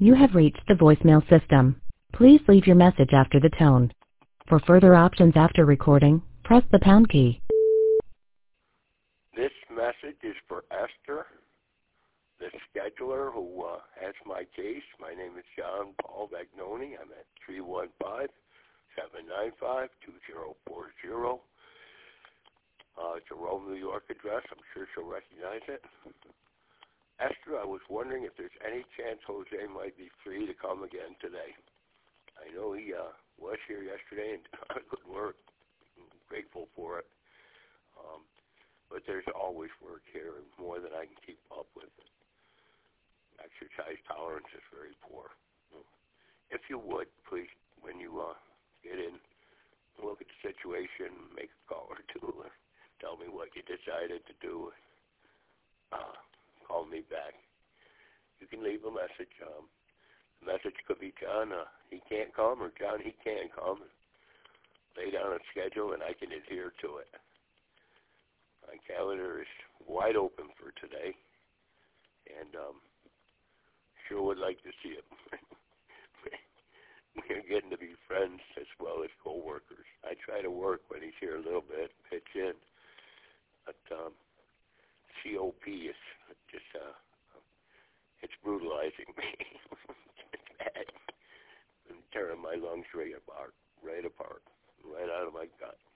You have reached the voicemail system. Please leave your message after the tone. For further options after recording, press the pound key. This message is for Esther, the scheduler who has my case. My name is John Paul Vagnoni. I'm at 315-795-2040. It's a Rome, New York address. I'm sure she'll recognize it. Esther, I was wondering if there's any chance Jose might be free to come again today. I know he was here yesterday and did a lot of good work. I'm grateful for it. But there's always work here and more than I can keep up with. Exercise tolerance is very poor. If you would, please, when you get in, look at the situation, make a call or two, or tell me what you decided to do. Call me back. You can leave a message. The message could be John, he can't come, or John, he can come. Lay down a schedule, and I can adhere to it. My calendar is wide open for today, and sure would like to see it. We're getting to be friends as well as co-workers. I try to work when he's here a little bit, pitch in, but COP is just, it's brutalizing me. It's bad. I'm tearing my lungs right apart, right out of my gut.